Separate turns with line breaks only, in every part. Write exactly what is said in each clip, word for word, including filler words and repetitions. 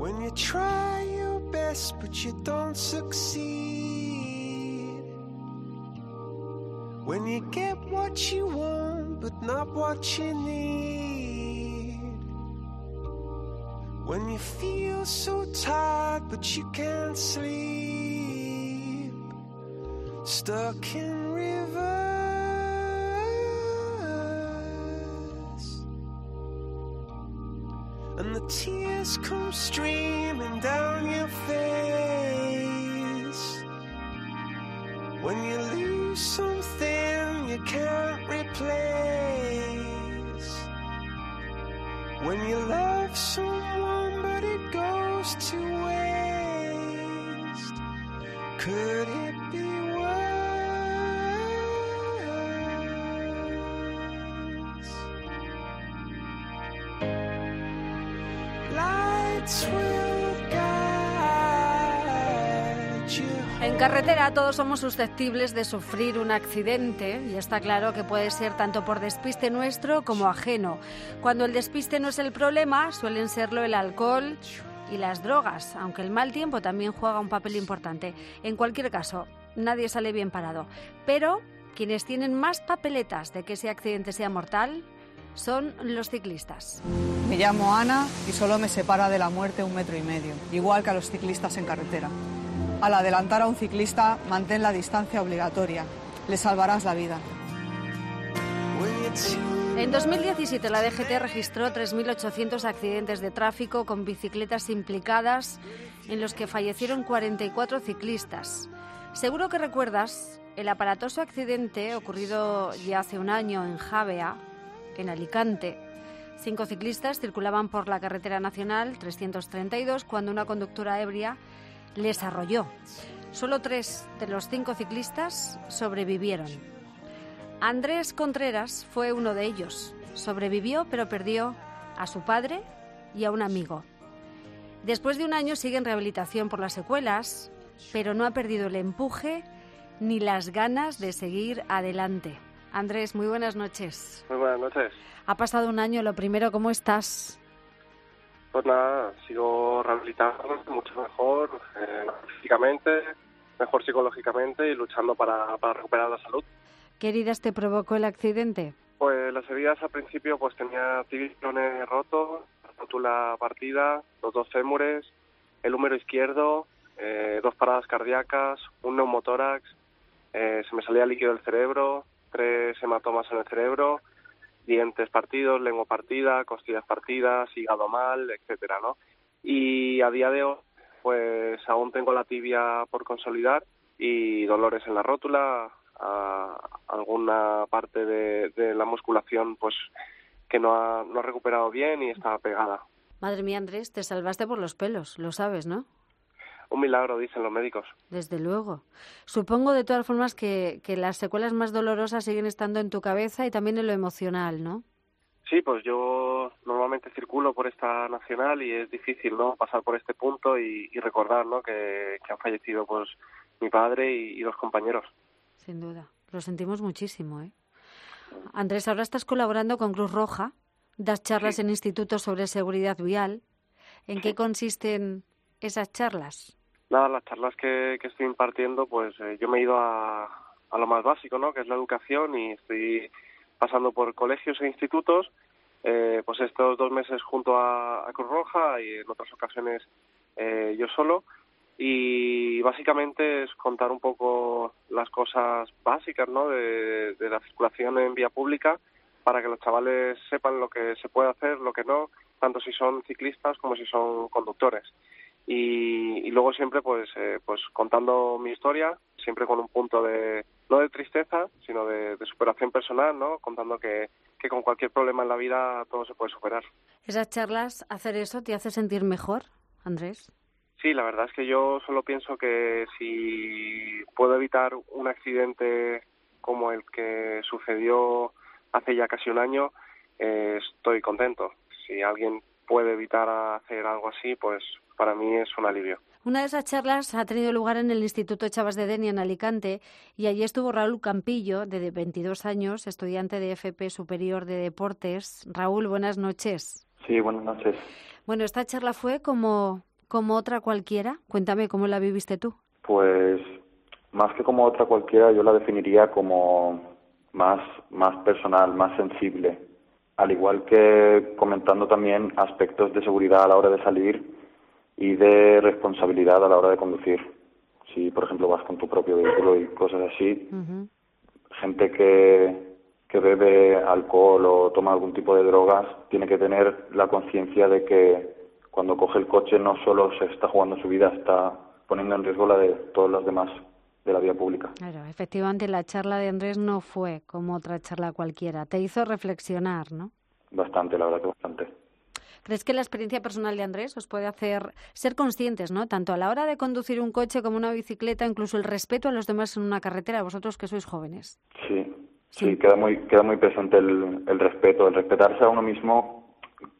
When you try your best but you don't succeed. When you get what you want but not what you need. When you feel so tired but you can't sleep. Stuck in rivers. And the tears come streaming down your face. When you lose something you can't replace. When you love someone but it goes to waste. Could it be worse? Lights will guide you.
En carretera todos somos susceptibles de sufrir un accidente y está claro que puede ser tanto por despiste nuestro como ajeno. Cuando el despiste no es el problema, suelen serlo el alcohol y las drogas, aunque el mal tiempo también juega un papel importante. En cualquier caso, nadie sale bien parado. Pero quienes tienen más papeletas de que ese accidente sea mortal son los ciclistas.
Me llamo Ana y solo me separa de la muerte un metro y medio, igual que a los ciclistas en carretera. Al adelantar a un ciclista, mantén la distancia obligatoria. Le salvarás la vida.
En dos mil diecisiete la D G T registró tres mil ochocientos accidentes de tráfico con bicicletas implicadas, en los que fallecieron cuarenta y cuatro ciclistas. Seguro que recuerdas el aparatoso accidente ocurrido ya hace un año en Javea, en Alicante. Cinco ciclistas circulaban por la carretera nacional trescientos treinta y dos cuando una conductora ebria les arrolló. Solo tres de los cinco ciclistas sobrevivieron. Andrés Contreras fue uno de ellos. Sobrevivió, pero perdió a su padre y a un amigo. Después de un año sigue en rehabilitación por las secuelas, pero no ha perdido el empuje ni las ganas de seguir adelante. Andrés, muy buenas noches.
Muy buenas noches.
Ha pasado un año. Lo primero, ¿cómo estás?
Pues nada, sigo rehabilitando mucho mejor eh, físicamente, mejor psicológicamente y luchando para, para recuperar la salud.
¿Qué heridas te provocó el accidente?
Pues las heridas al principio pues tenía tibione roto, rótula partida, los dos fémures, el húmero izquierdo, eh, dos paradas cardíacas, un neumotórax, eh, se me salía líquido del cerebro, tres hematomas en el cerebro, dientes partidos, lengua partida, costillas partidas, hígado mal, etcétera, ¿no? Y a día de hoy, pues aún tengo la tibia por consolidar y dolores en la rótula, a alguna parte de, de la musculación, pues que no ha, no ha recuperado bien y está pegada.
Madre mía, Andrés, te salvaste por los pelos, lo sabes, ¿no?
Un milagro, dicen los médicos.
Desde luego. Supongo, de todas formas, que, que las secuelas más dolorosas siguen estando en tu cabeza y también en lo emocional, ¿no?
Sí, pues yo normalmente circulo por esta nacional y es difícil, ¿no?, pasar por este punto y, y recordar, ¿no?, que, que han fallecido pues mi padre y, y los compañeros.
Sin duda. Lo sentimos muchísimo, ¿eh? Andrés, ahora estás colaborando con Cruz Roja, das charlas sí. en institutos sobre seguridad vial. ¿En sí. qué consisten esas charlas?
Nada, las charlas que, que estoy impartiendo, pues eh, yo me he ido a, a lo más básico, ¿no?, que es la educación, y estoy pasando por colegios e institutos, eh, pues estos dos meses junto a, a Cruz Roja y en otras ocasiones eh, yo solo, y básicamente es contar un poco las cosas básicas, ¿no?, de, de la circulación en vía pública, para que los chavales sepan lo que se puede hacer, lo que no, tanto si son ciclistas como si son conductores. Y, y luego siempre pues eh, pues contando mi historia, siempre con un punto de no de tristeza, sino de, de superación personal, ¿no?, contando que, que con cualquier problema en la vida todo se puede superar.
¿Esas charlas, hacer eso, te hace sentir mejor, Andrés?
Sí, la verdad es que yo solo pienso que si puedo evitar un accidente como el que sucedió hace ya casi un año, eh, estoy contento. Si alguien puede evitar hacer algo así, pues para mí es un alivio.
Una de esas charlas ha tenido lugar en el Instituto Chavas de Denia, en Alicante, y allí estuvo Raúl Campillo, de veintidós años, estudiante de F P Superior de Deportes. Raúl, buenas noches.
Sí, buenas noches.
Bueno, esta charla fue como, como otra cualquiera? Cuéntame, ¿cómo la viviste tú?
Pues más que como otra cualquiera, yo la definiría como más, más personal, más sensible. Al igual que comentando también aspectos de seguridad a la hora de salir y de responsabilidad a la hora de conducir. Si, por ejemplo, vas con tu propio vehículo y cosas así, uh-huh. gente que, que bebe alcohol o toma algún tipo de drogas tiene que tener la conciencia de que cuando coge el coche no solo se está jugando su vida, está poniendo en riesgo la de todos los demás de la vía pública.
Claro, efectivamente la charla de Andrés no fue como otra charla cualquiera, te hizo reflexionar, ¿no?
Bastante, la verdad que bastante.
¿Crees que la experiencia personal de Andrés os puede hacer ser conscientes, ¿no? Tanto a la hora de conducir un coche como una bicicleta, incluso el respeto a los demás en una carretera, vosotros que sois jóvenes?
Sí, sí, sí queda muy queda muy presente el, el respeto, el respetarse a uno mismo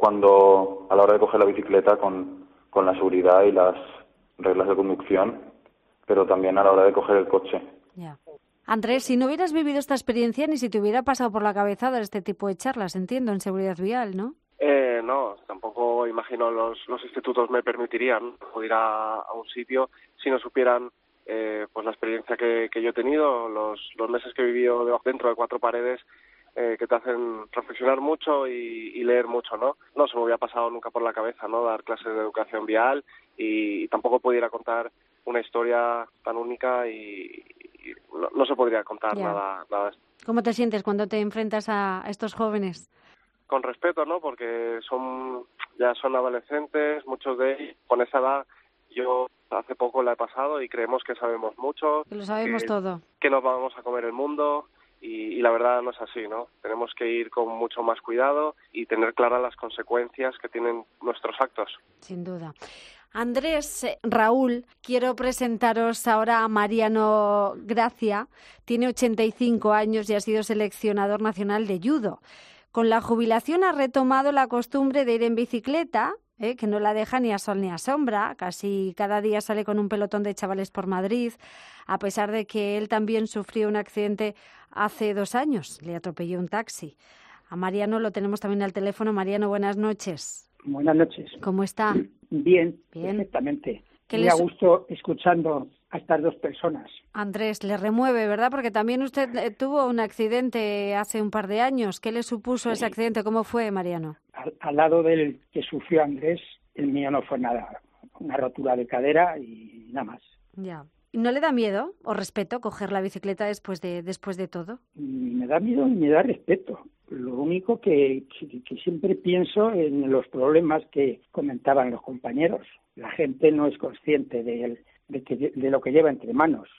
cuando a la hora de coger la bicicleta con, con la seguridad y las reglas de conducción, pero también a la hora de coger el coche.
Ya. Andrés, si no hubieras vivido esta experiencia, ni si te hubiera pasado por la cabeza dar este tipo de charlas, entiendo, en seguridad vial, ¿no?
Eh, no, tampoco imagino los, los institutos me permitirían ir a, a un sitio si no supieran eh, pues la experiencia que, que yo he tenido, los, los meses que he vivido dentro de cuatro paredes eh, que te hacen reflexionar mucho y, y leer mucho, ¿no? No se me hubiera pasado nunca por la cabeza, ¿no? Dar clases de educación vial y, y tampoco pudiera contar una historia tan única y, y no, no se podría contar yeah. nada, nada.
¿Cómo te sientes cuando te enfrentas a estos jóvenes?
Con respeto, ¿no? Porque son ya son adolescentes, muchos de ellos con esa edad. Yo hace poco la he pasado y creemos que sabemos mucho.
Que lo sabemos
que,
todo.
Que nos vamos a comer el mundo y, y la verdad no es así, ¿no? Tenemos que ir con mucho más cuidado y tener claras las consecuencias que tienen nuestros actos.
Sin duda. Andrés, eh, Raúl, quiero presentaros ahora a Mariano Gracia. Tiene ochenta y cinco años y ha sido seleccionador nacional de judo. Con la jubilación ha retomado la costumbre de ir en bicicleta, ¿eh? que no la deja ni a sol ni a sombra. Casi cada día sale con un pelotón de chavales por Madrid, a pesar de que él también sufrió un accidente hace dos años. Le atropelló un taxi. A Mariano lo tenemos también al teléfono. Mariano, buenas noches.
Buenas noches.
¿Cómo está?
Bien,
Bien.
perfectamente.
Me
les... da gusto escuchando a estas dos personas.
Andrés, le remueve, ¿verdad? Porque también usted eh, tuvo un accidente hace un par de años. ¿Qué le supuso sí. ese accidente? ¿Cómo fue, Mariano?
Al, al lado del que sufrió Andrés, el mío no fue nada. Una rotura de cadera y nada más.
Ya. ¿No le da miedo o respeto coger la bicicleta después de después de todo?
Me da miedo y me da respeto. Lo único que, que, que siempre pienso en los problemas que comentaban los compañeros. La gente no es consciente de, de, que, de lo que lleva entre manos.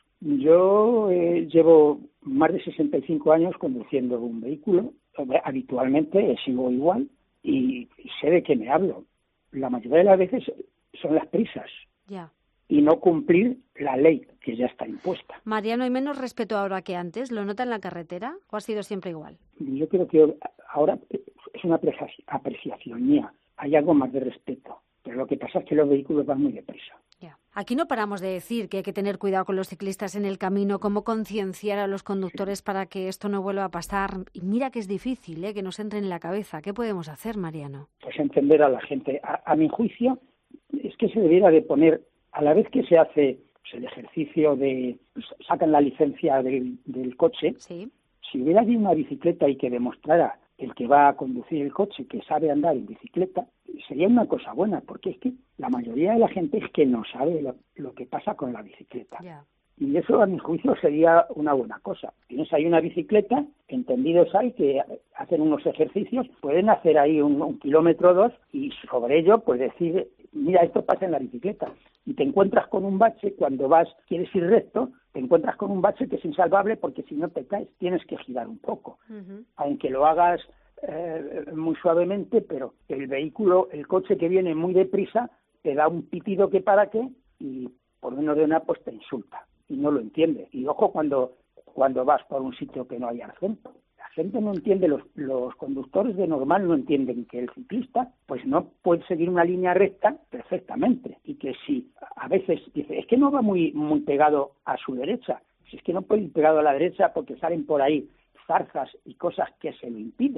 Yo eh, llevo más de sesenta y cinco años conduciendo un vehículo. Habitualmente sigo igual y, y sé de qué me hablo. La mayoría de las veces son las prisas.
Ya.
Y no cumplir la ley que ya está impuesta.
Mariano, ¿hay menos respeto ahora que antes? ¿Lo nota en la carretera o ha sido siempre igual?
Yo creo que ahora es una apreciación mía. Hay algo más de respeto. Pero lo que pasa es que los vehículos van muy deprisa.
Ya. Aquí no paramos de decir que hay que tener cuidado con los ciclistas en el camino, cómo concienciar a los conductores sí. para que esto no vuelva a pasar. Y mira que es difícil, ¿eh? que nos entre en la cabeza. ¿Qué podemos hacer, Mariano?
Pues entender a la gente. A, a mi juicio, es que se debiera de poner... A la vez que se hace pues, el ejercicio de... Pues, sacan la licencia del, del coche,
sí.
si hubiera habido una bicicleta y que demostrara el que va a conducir el coche que sabe andar en bicicleta, sería una cosa buena, porque es que la mayoría de la gente es que no sabe lo, lo que pasa con la bicicleta.
Yeah.
Y eso, a mi juicio, sería una buena cosa. Tienes ahí una bicicleta, entendidos hay que hacen unos ejercicios, pueden hacer ahí un, un kilómetro o dos y sobre ello, pues decir, mira, esto pasa en la bicicleta. Y te encuentras con un bache cuando vas, quieres ir recto, te encuentras con un bache que es insalvable porque si no te caes tienes que girar un poco. Uh-huh. Aunque lo hagas eh, muy suavemente, pero el vehículo, el coche que viene muy deprisa, te da un pitido que para qué y por menos de una pues te insulta y no lo entiende. Y ojo cuando, cuando vas por un sitio que no hay acento. La gente no entiende, los, los conductores de normal no entienden que el ciclista pues no puede seguir una línea recta perfectamente y que si a veces dice, es que no va muy muy pegado a su derecha, si es que no puede ir pegado a la derecha porque salen por ahí zarzas y cosas que se lo impiden.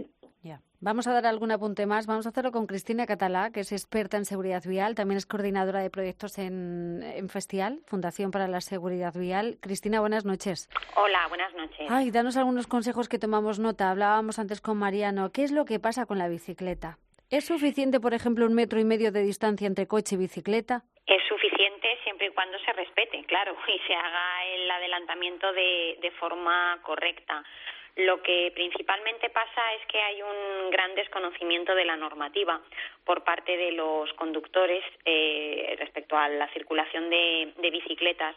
Ya. Vamos a dar algún apunte más. Vamos a hacerlo con Cristina Catalá, que es experta en seguridad vial, también es coordinadora de proyectos en, en Festial, Fundación para la Seguridad Vial. Cristina, buenas noches.
Hola, buenas noches.
Ay, danos algunos consejos que tomamos nota. Hablábamos antes con Mariano. ¿Qué es lo que pasa con la bicicleta? ¿Es suficiente, por ejemplo, un metro y medio de distancia entre coche y bicicleta?
Es suficiente siempre y cuando se respete, claro, y se haga el adelantamiento de, de forma correcta. Lo que principalmente pasa es que hay un gran desconocimiento de la normativa por parte de los conductores eh, respecto a la circulación de, de bicicletas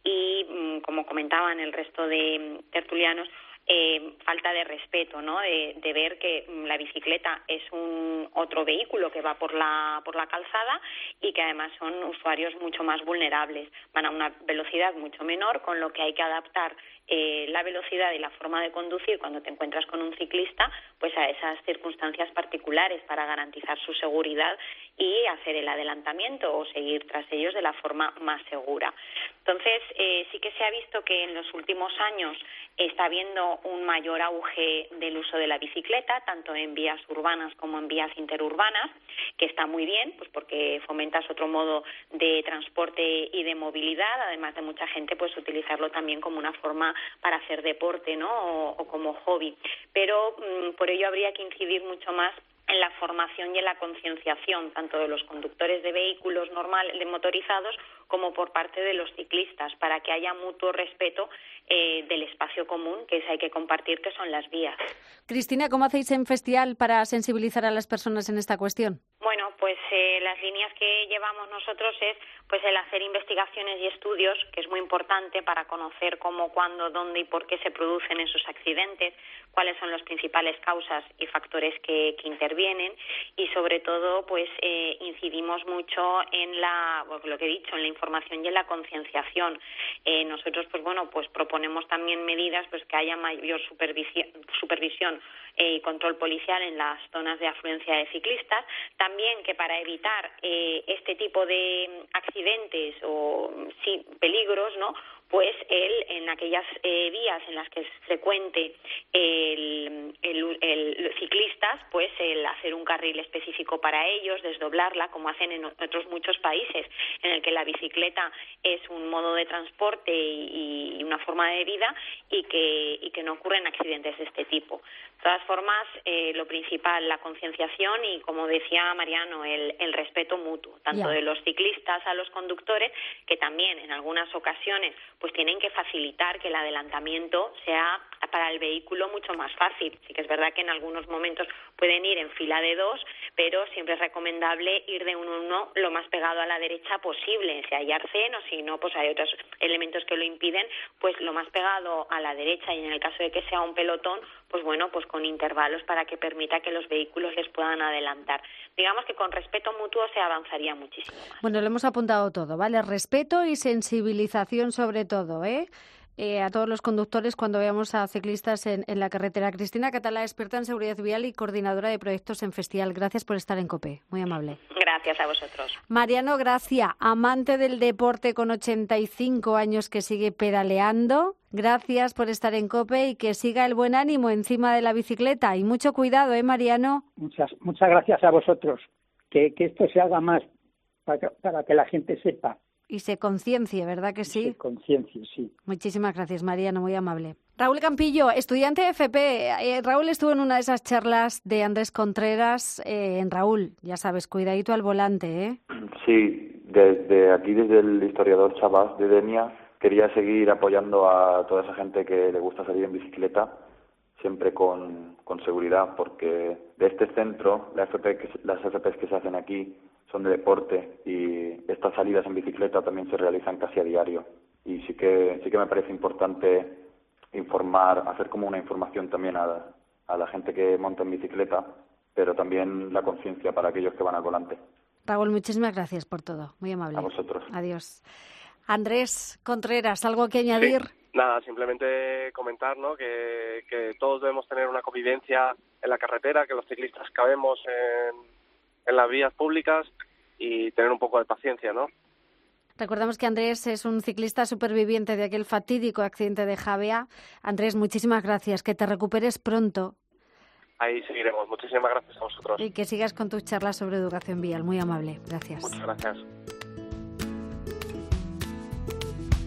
y, como comentaban el resto de tertulianos, Eh, falta de respeto, ¿no? De, de ver que la bicicleta es un otro vehículo que va por la por la calzada y que además son usuarios mucho más vulnerables, van a una velocidad mucho menor, con lo que hay que adaptar eh, la velocidad y la forma de conducir cuando te encuentras con un ciclista, pues a esas circunstancias particulares para garantizar su seguridad y hacer el adelantamiento o seguir tras ellos de la forma más segura. Entonces, eh, sí que se ha visto que en los últimos años está habiendo un mayor auge del uso de la bicicleta, tanto en vías urbanas como en vías interurbanas, que está muy bien, pues porque fomentas otro modo de transporte y de movilidad, además de mucha gente pues utilizarlo también como una forma para hacer deporte, ¿no? O, o como hobby. Pero mmm, por ello habría que incidir mucho más en la formación y en la concienciación, tanto de los conductores de vehículos normales, de motorizados, como por parte de los ciclistas, para que haya mutuo respeto eh, del espacio común que hay que compartir, que son las vías.
Cristina, ¿cómo hacéis en Festial para sensibilizar a las personas en esta cuestión?
Bueno, pues eh, las líneas que llevamos nosotros es pues el hacer investigaciones y estudios, que es muy importante para conocer cómo, cuándo, dónde y por qué se producen esos accidentes, cuáles son las principales causas y factores que, que intervienen, y sobre todo pues eh, incidimos mucho en la, pues, lo que he dicho, en la información y en la concienciación. Eh, nosotros pues bueno pues proponemos también medidas pues que haya mayor supervisión, supervisión eh, y control policial en las zonas de afluencia de ciclistas. También que para evitar eh, este tipo de accidentes o sí peligros, ¿no? Pues él, en aquellas eh, vías en las que es frecuente el, el, el, los ciclistas, pues el hacer un carril específico para ellos, desdoblarla, como hacen en otros muchos países, en el que la bicicleta es un modo de transporte y, y una forma de vida, y que, y que no ocurren accidentes de este tipo. De todas formas, eh, lo principal, la concienciación y, como decía Mariano, el, el respeto mutuo, tanto yeah. de los ciclistas a los conductores, que también en algunas ocasiones pues tienen que facilitar que el adelantamiento sea para el vehículo mucho más fácil. Sí que es verdad que en algunos momentos pueden ir en fila de dos, pero siempre es recomendable ir de uno en uno lo más pegado a la derecha posible. Si hay arcén o si no, pues hay otros elementos que lo impiden, pues lo más pegado a la derecha, y en el caso de que sea un pelotón, pues bueno, pues con intervalos para que permita que los vehículos les puedan adelantar. Digamos que con respeto mutuo se avanzaría muchísimo más.
Bueno, lo hemos apuntado todo, ¿vale? Respeto y sensibilización sobre todo, ¿eh? Eh, a todos los conductores cuando veamos a ciclistas en, en la carretera. Cristina Catalá, experta en seguridad vial y coordinadora de proyectos en Festial. Gracias por estar en COPE. Muy amable.
Gracias a vosotros.
Mariano Gracia, amante del deporte con ochenta y cinco años que sigue pedaleando. Gracias por estar en COPE y que siga el buen ánimo encima de la bicicleta. Y mucho cuidado, ¿eh, Mariano?
Muchas, muchas gracias a vosotros. Que, que esto se haga más para que, para que la gente sepa.
Y se conciencie, ¿verdad que sí?
Se conciencie, sí.
Muchísimas gracias, Mariano, muy amable. Raúl Campillo, estudiante de F P. Eh, Raúl estuvo en una de esas charlas de Andrés Contreras. Eh, en Raúl, ya sabes, cuidadito al volante, ¿eh?
Sí, desde aquí, desde el historiador Chabás de Denia, quería seguir apoyando a toda esa gente que le gusta salir en bicicleta, siempre con, con seguridad, porque de este centro, la F P, que, las F Pes que se hacen aquí son de deporte, y estas salidas en bicicleta también se realizan casi a diario. Y sí que sí que me parece importante informar, hacer como una información también a, a la gente que monta en bicicleta, pero también la conciencia para aquellos que van al volante.
Raúl, muchísimas gracias por todo, muy amable.
A vosotros.
Adiós. Andrés Contreras, ¿algo que añadir?
Sí. Nada, simplemente comentar, ¿no?, que, que todos debemos tener una convivencia en la carretera, que los ciclistas cabemos en en las vías públicas y tener un poco de paciencia, ¿no?
Recordamos que Andrés es un ciclista superviviente de aquel fatídico accidente de Javea. Andrés, muchísimas gracias, que te recuperes pronto
ahí seguiremos. Muchísimas gracias a vosotros.
Y que sigas con tus charlas sobre educación vial. Muy amable. Gracias.
Muchas gracias.